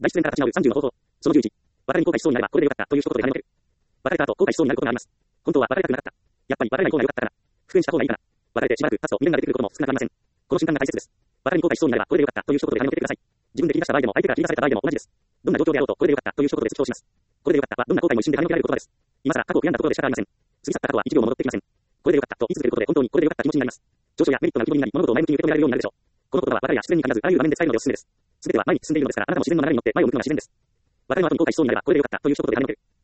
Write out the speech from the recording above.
大失恋から立ち直る30の方法。その11。別れに後悔しそうになればこれでよかったという一言で跳ねのける。別れた後後悔しそうになることがあります。本当は別れたくなかった。やっぱり別れない方が良かったかな。復縁した方がいいかな。別れてしばらく経つと未練が出てくることも少なくありません。この瞬間が大切です。別れに後悔しそうになればこれでよかったという一言で跳ねのけてください。自分で切り出した場合でも相手から切り出された場合でも同じです。どんな状況であろうとこれでよかったという一言で主張します。これでよかったはどんな後悔も一瞬で跳ねのけられる言葉です。今更過去を悔やんだところでしかありません。過ぎ去った過去は一秒も戻ってきません。これでよかったと言い続けることで本当にこれでよかった気持ちになります。長所やメリットが浮き彫りになり物事を前向きに受け止められるようになるでしょう。この言葉は別れや失恋に限らずあらゆる場面で使えるのでおすすめです。すべては前に進んでいるのですからあなたも自然の流れに乗って前を向くのが自然です。別れの後に後悔しそうになればこれでよかったという一言で跳ねのける。